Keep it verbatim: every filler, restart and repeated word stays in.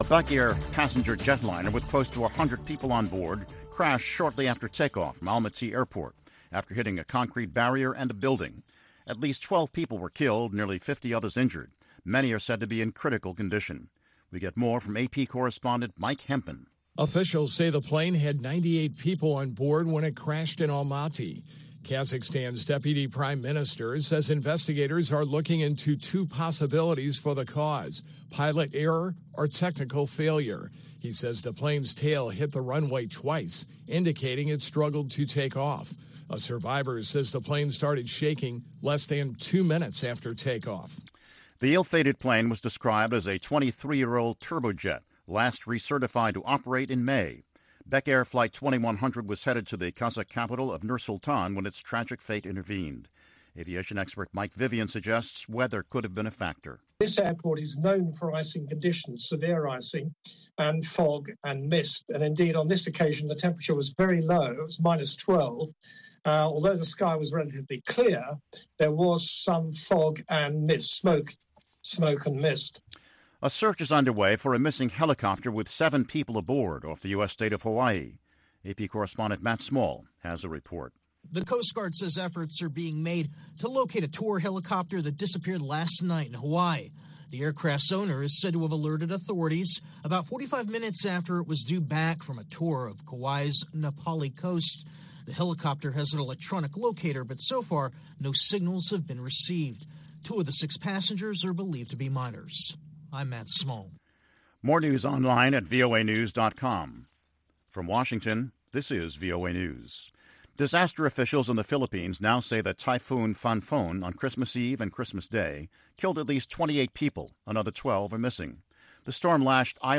A Buck Air passenger jetliner with close to one hundred people on board crashed shortly after takeoff from Almaty Airport after hitting a concrete barrier and a building. At least twelve people were killed, nearly fifty others injured. Many are said to be in critical condition. We get more from A P correspondent Mike Hempen. Officials say the plane had ninety-eight people on board when it crashed in Almaty. Kazakhstan's deputy prime minister says investigators are looking into two possibilities for the cause: pilot error or technical failure. He says the plane's tail hit the runway twice, indicating it struggled to take off. A survivor says the plane started shaking less than two minutes after takeoff. The ill-fated plane was described as a twenty-three-year-old turbojet, last recertified to operate in May. Beck Air Flight twenty-one hundred was headed to the Kazakh capital of Nur-Sultan when its tragic fate intervened. Aviation expert Mike Vivian suggests weather could have been a factor. This airport is known for icing conditions, severe icing and fog and mist. And indeed, on this occasion, the temperature was very low. It was minus twelve. Uh, although the sky was relatively clear, there was some fog and mist, smoke, smoke and mist. A search is underway for a missing helicopter with seven people aboard off the U S state of Hawaii. A P correspondent Matt Small has a report. The Coast Guard says efforts are being made to locate a tour helicopter that disappeared last night in Hawaii. The aircraft's owner is said to have alerted authorities about forty-five minutes after it was due back from a tour of Kauai's Napali coast. The helicopter has an electronic locator, but so far no signals have been received. Two of the six passengers are believed to be minors. I'm Matt Small. More news online at V O A news dot com. From Washington, this is V O A News. Disaster officials in the Philippines now say that Typhoon Fanfon on Christmas Eve and Christmas Day killed at least twenty-eight people. Another twelve are missing. The storm lashed island